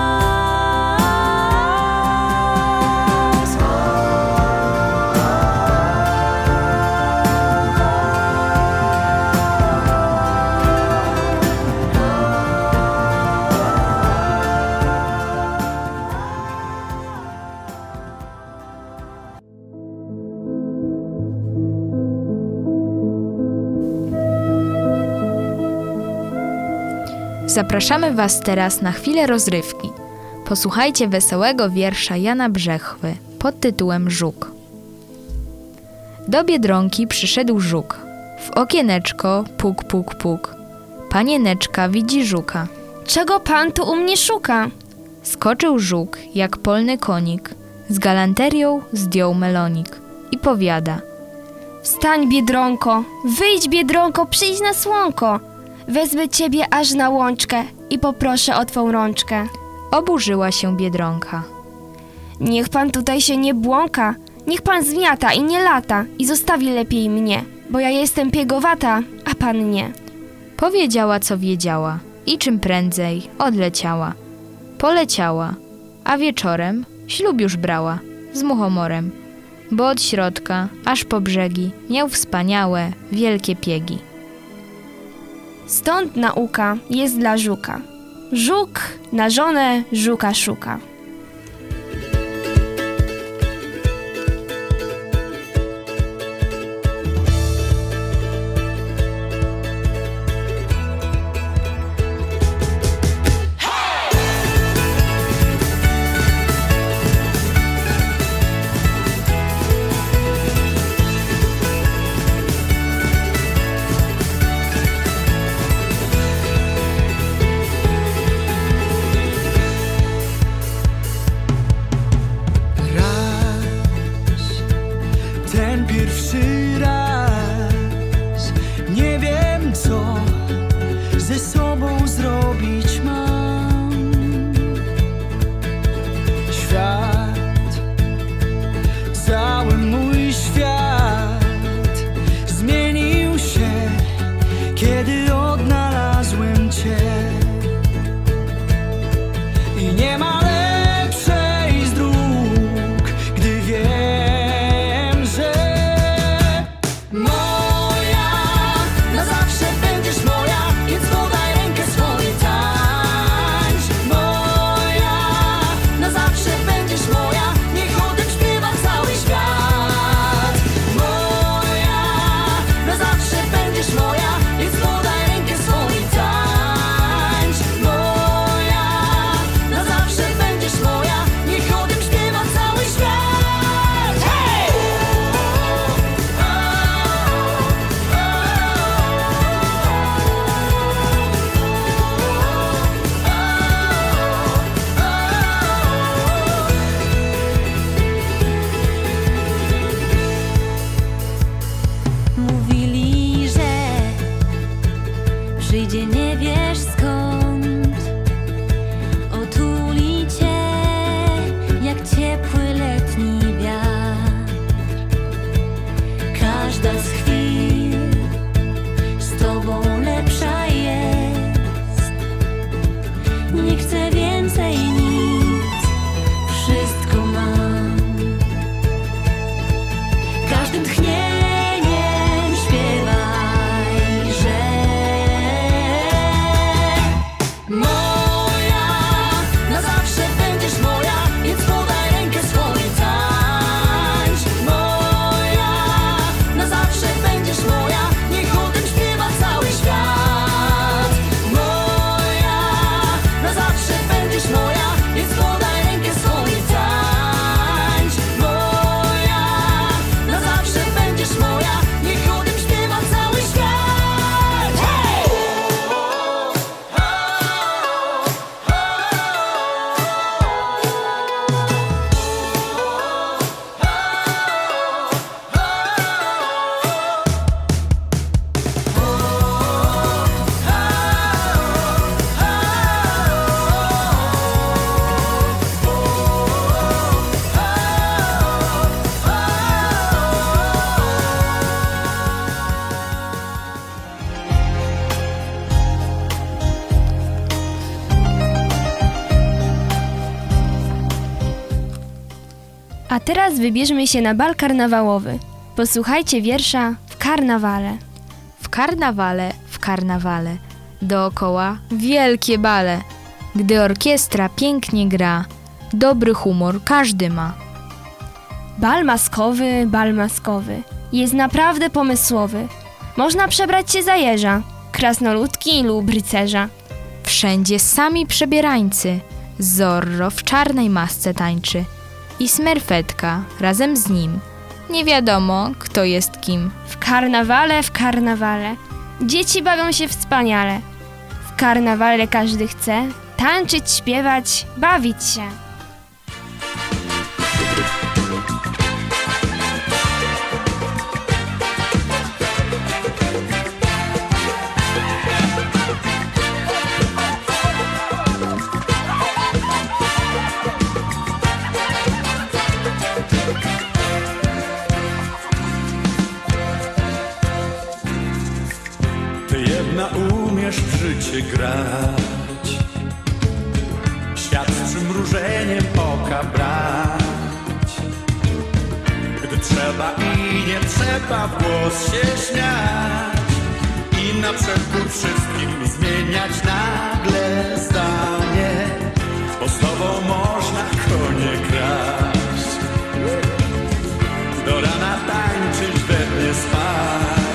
Speaker 2: Zapraszamy Was teraz na chwilę rozrywki. Posłuchajcie wesołego wiersza Jana Brzechwy pod tytułem Żuk. Do Biedronki przyszedł żuk. W okieneczko puk, puk, puk. Panieneczka widzi żuka.
Speaker 1: Czego pan tu u mnie szuka?
Speaker 2: Skoczył żuk jak polny konik. Z galanterią zdjął melonik i powiada:
Speaker 1: Wstań, Biedronko, wyjdź, Biedronko, przyjdź na słonko. Wezmę ciebie aż na łączkę i poproszę o twą rączkę.
Speaker 2: Oburzyła się Biedronka.
Speaker 1: Niech pan tutaj się nie błąka, niech pan zmiata i nie lata i zostawi lepiej mnie, bo ja jestem piegowata, a pan nie.
Speaker 2: Powiedziała, co wiedziała i czym prędzej odleciała. Poleciała, a wieczorem ślub już brała z muchomorem, bo od środka aż po brzegi miał wspaniałe, wielkie piegi.
Speaker 1: Stąd nauka jest dla żuka. Żuk na żonę żuka szuka.
Speaker 6: Ten pierwszy raz nie wiem, co ze sobą zrobić mam. Świat, cały mój świat zmienił się, kiedy odnalazłem cię. I nie ma lepszej z dróg, gdy wiem, że moja, na zawsze będziesz moja, więc podaj rękę swą i tańcz. Moja, na zawsze będziesz moja, niech o tym śpiewa cały świat. Moja, na zawsze będziesz moja, więc podaj rękę swą i tańcz. Moja, na zawsze będziesz moja, niech o tym śpiewa cały świat. Hej!
Speaker 7: Mówili, że przyjdzie nie wiesz skąd, otuli cię jak ciepły letni wiatr. Każda z chwil z tobą lepsza jest. Nie chcę więcej nic, wszystko mam. Każdym tchnieniem śpiewaj, że moja, na zawsze będziesz moja, więc podaj rękę swą i tańcz. Moja, na zawsze będziesz moja, niech o tym śpiewa cały świat. Moja, na zawsze będziesz moja, więc podaj rękę swą i tańcz. Moja, na zawsze będziesz moja, niech o tym śpiewa cały świat. Hej!
Speaker 1: A teraz wybierzmy się na bal karnawałowy. Posłuchajcie wiersza w karnawale.
Speaker 2: W karnawale, w karnawale, dookoła wielkie bale. Gdy orkiestra pięknie gra, dobry humor każdy ma.
Speaker 1: Bal maskowy, bal maskowy. Jest naprawdę pomysłowy. Można przebrać się za jeża, krasnoludki lub rycerza.
Speaker 2: Wszędzie sami przebierańcy, Zorro w czarnej masce tańczy i Smerfetka razem z nim nie wiadomo, kto jest kim.
Speaker 1: W karnawale, w karnawale. Dzieci bawią się wspaniale. W karnawale każdy chce tańczyć, śpiewać, bawić się.
Speaker 4: Ty jedna umiesz w życie grać, świat z przymrużeniem oka brać. Gdy trzeba i nie trzeba w głos się śmiać i na przekór wszystkim zmieniać nagle zdanie, bo z tobą można konie kraść, do rana tańczyć, we dnie spać.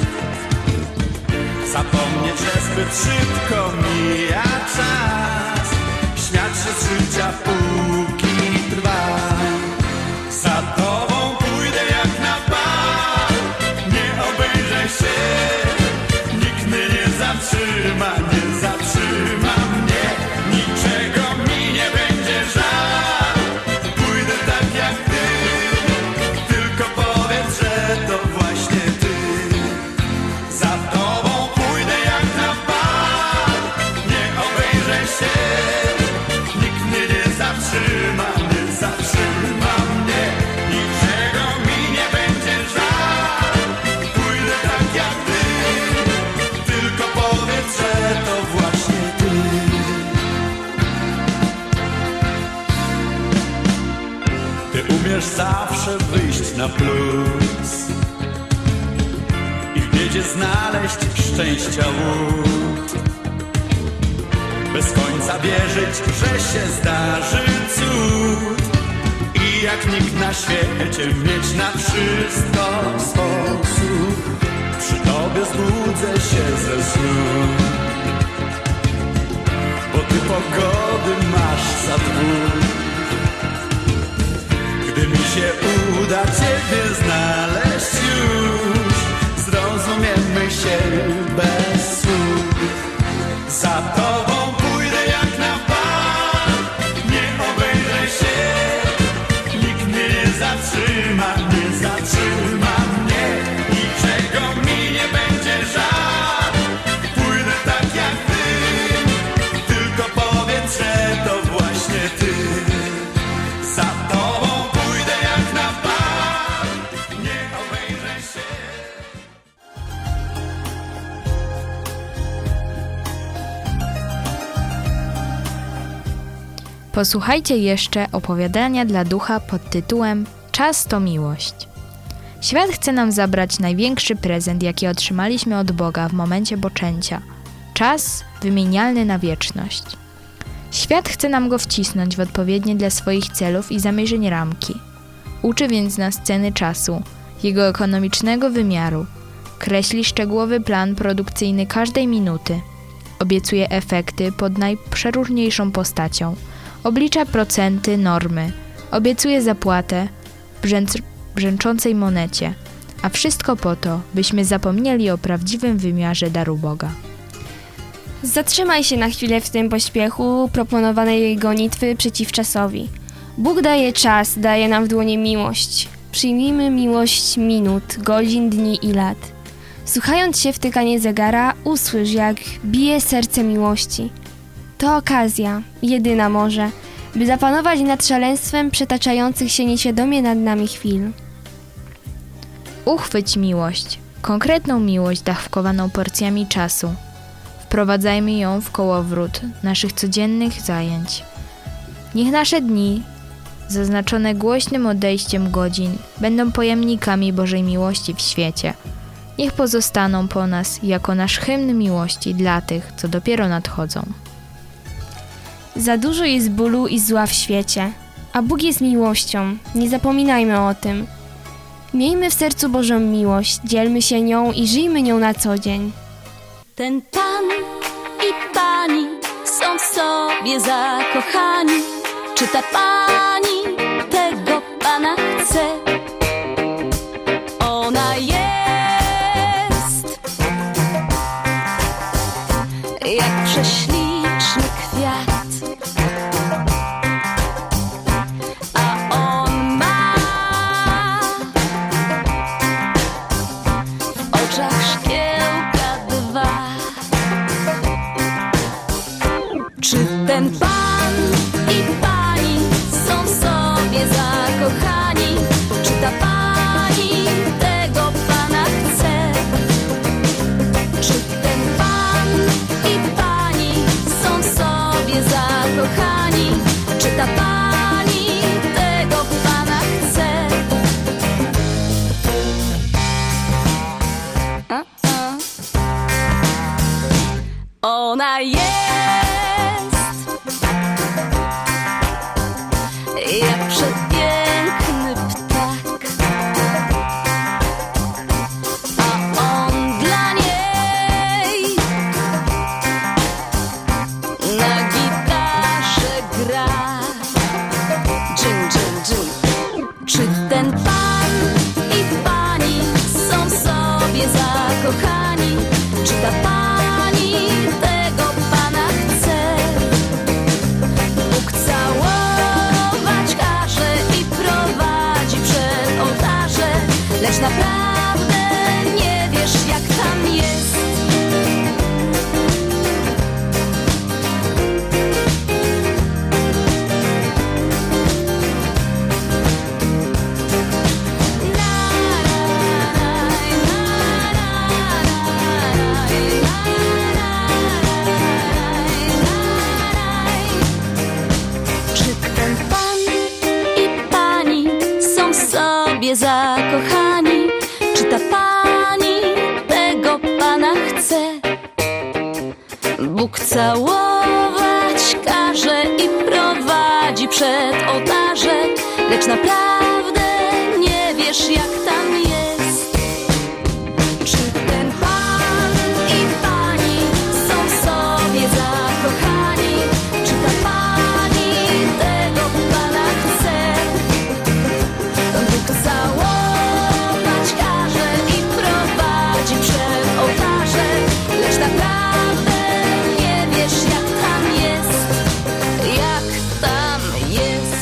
Speaker 4: Zapomnieć, że zbyt szybko mija czas, śmiać się z życia póki trwa. Za tobą pójdę jak na bal, nie obejrzę się, nikt mnie nie zatrzyma, nie zatrzyma mnie, niczego mi nie będzie żal. Pójdę tak jak ty, tylko powiedz, że to właśnie ty. Za tobą nikt mnie nie zatrzyma, nie zatrzyma mnie, niczego mi nie będzie żal. Pójdę tak jak ty, tylko powiedz, że to właśnie ty. Ty umiesz zawsze wyjść na plus i w biedzie znaleźć szczęścia łód. Bez końca wierzyć, że się zdarzy cud i jak nikt na świecie mieć na wszystko sposób. Przy tobie zbudzę się ze snu, bo ty pogody masz za dwóch. Gdy mi się uda ciebie znaleźć już, zrozumiemy się bez słów. Za tobą pójdę jak na bal, nie obejrzę się, nikt mnie nie zatrzyma, nie zatrzyma mnie, niczego mi nie będzie żal. Pójdę tak jak ty, tylko powiedz, że to właśnie ty. Za tobą pójdę jak na bal, nie obejrzę się.
Speaker 2: Posłuchajcie jeszcze opowiadania dla ducha pod tytułem Czas to miłość. Świat chce nam zabrać największy prezent, jaki otrzymaliśmy od Boga w momencie poczęcia. Czas wymienialny na wieczność. Świat chce nam go wcisnąć w odpowiednie dla swoich celów i zamierzeń ramki. Uczy więc nas ceny czasu, jego ekonomicznego wymiaru. Kreśli szczegółowy plan produkcyjny każdej minuty. Obiecuje efekty pod najprzeróżniejszą postacią. Oblicza procenty, normy. Obiecuje zapłatę w brzęc- brzęczącej monecie. A wszystko po to, byśmy zapomnieli o prawdziwym wymiarze daru Boga.
Speaker 1: Zatrzymaj się na chwilę w tym pośpiechu proponowanej gonitwy przeciw czasowi. Bóg daje czas, daje nam w dłonie miłość. Przyjmijmy miłość minut, godzin, dni i lat. Słuchając się wtykanie zegara, usłysz, jak bije serce miłości. To okazja, jedyna może, by zapanować nad szaleństwem przetaczających się nieświadomie nad nami chwil.
Speaker 2: Uchwyć miłość, konkretną miłość dawkowaną porcjami czasu. Wprowadzajmy ją w kołowrót naszych codziennych zajęć. Niech nasze dni, zaznaczone głośnym odejściem godzin, będą pojemnikami Bożej miłości w świecie. Niech pozostaną po nas jako nasz hymn miłości dla tych, co dopiero nadchodzą.
Speaker 1: Za dużo jest bólu i zła w świecie, a Bóg jest miłością, nie zapominajmy o tym. Miejmy w sercu Bożą miłość, dzielmy się nią i żyjmy nią na co dzień.
Speaker 7: Ten pan i pani są w sobie zakochani. Czy ta pani tego pana chce? ten pan i pani są sobie zakochani? Czy ta pani tego pana chce? Czy ten pan i pani są sobie zakochani? Czy ta pani tego pana chce? A-a. Ona jest jak przepiękny ptak, a on dla niej na gitarze gra. Dżin, dżin, dżin. Czy ten pan i pani są sobie zakochani? Czy ta pani tego pana chce? Bóg całować każe i prowadzi przed ołtarze, lecz naprawdę nie wiesz, jak tam jest. Czy ten pan i pani są sobie zakochani? Czy ta pani tego pana chce? Bóg całować każe i prowadzi przed ołtarze, lecz naprawdę nie wiesz, jak tam jest. Czy ten pan i pani są sobie zakochani? Czy ta pani tego pana chce? Bóg całować każe i prowadzi przed ołtarze, lecz naprawdę nie wiesz, jak tam jest, jak tam jest.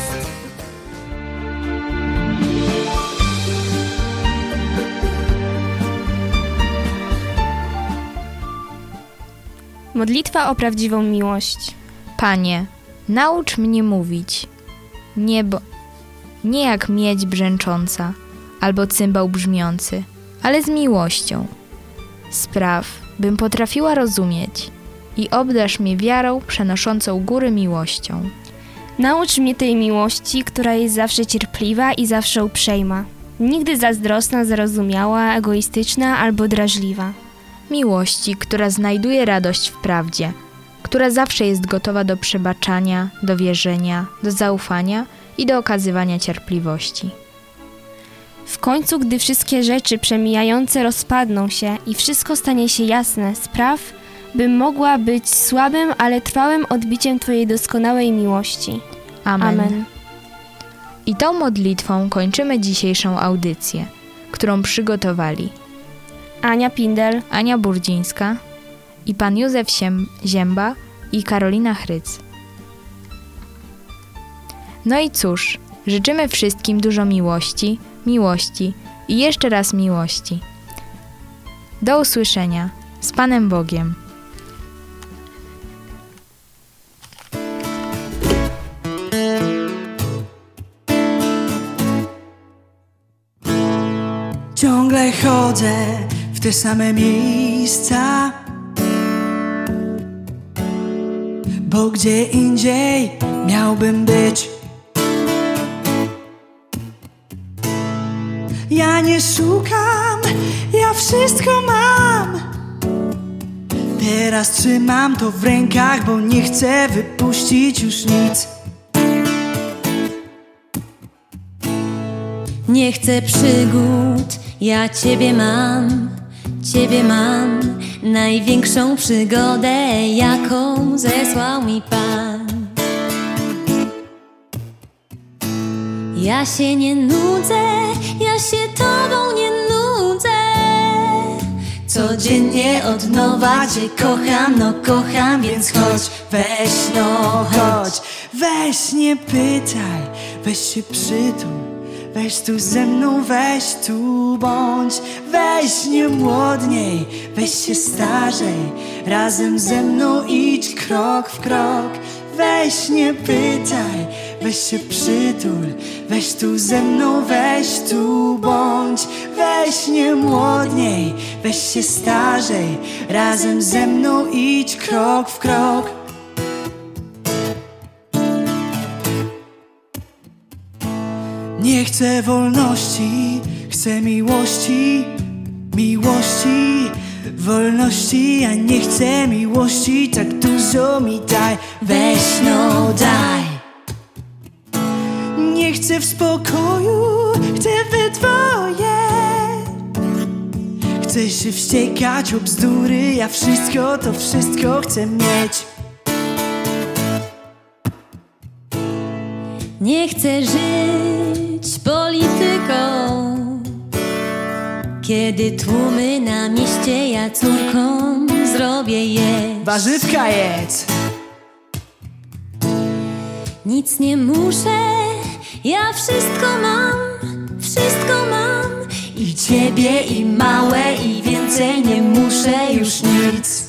Speaker 1: Modlitwa o prawdziwą miłość.
Speaker 2: Panie, naucz mnie mówić. Niebo, nie jak miedź brzęcząca, albo cymbał brzmiący, ale z miłością. Spraw, bym potrafiła rozumieć i obdarz mnie wiarą przenoszącą góry miłością.
Speaker 1: Naucz mnie tej miłości, która jest zawsze cierpliwa i zawsze uprzejma. Nigdy zazdrosna, zarozumiała, egoistyczna albo drażliwa.
Speaker 2: Miłości, która znajduje radość w prawdzie, która zawsze jest gotowa do przebaczania, do wierzenia, do zaufania i do okazywania cierpliwości.
Speaker 1: W końcu, gdy wszystkie rzeczy przemijające rozpadną się i wszystko stanie się jasne, spraw, bym mogła być słabym, ale trwałym odbiciem Twojej doskonałej miłości.
Speaker 2: Amen.
Speaker 1: Amen.
Speaker 2: I tą modlitwą kończymy dzisiejszą audycję, którą przygotowali
Speaker 1: Ania Pindel,
Speaker 2: Ania Burdzińska i pan Józef Siem- Zięba i Karolina Chryc. No i cóż, życzymy wszystkim dużo miłości, miłości i jeszcze raz miłości. Do usłyszenia. Z Panem Bogiem.
Speaker 6: Ciągle chodzę w te same miejsca, bo gdzie indziej miałbym być. Ja nie szukam, ja wszystko mam. Teraz trzymam to w rękach, bo nie chcę wypuścić już nic.
Speaker 8: Nie chcę przygód, ja Ciebie mam, Ciebie mam. Największą przygodę, jaką zesłał mi Pan. Ja się nie nudzę, ja się Tobą nie nudzę.
Speaker 6: Codziennie od nowa Cię kocham, no kocham, więc chodź, weź no chodź. Weź nie pytaj, weź się przytul, weź tu ze mną, weź tu bądź. Weź nie młodniej, weź się starzej, razem ze mną idź krok w krok. Weź nie pytaj, weź się przytul, weź tu ze mną, weź tu bądź. Weź nie młodniej, weź się starzej, razem ze mną idź krok w krok. Nie chcę wolności, chcę miłości, miłości, wolności. Ja nie chcę miłości, tak dużo mi daj, weź no daj. Nie chcę w spokoju, chcę we dwoje. Chcę się wściekać o bzdury, ja wszystko, to wszystko chcę mieć.
Speaker 8: Nie chcę żyć polityką, kiedy tłumy na mieście, ja córką zrobię je.
Speaker 6: Warzywka jedz.
Speaker 8: Nic nie muszę, ja wszystko mam, wszystko mam.
Speaker 6: I ciebie, i małe, i więcej nie muszę już nic.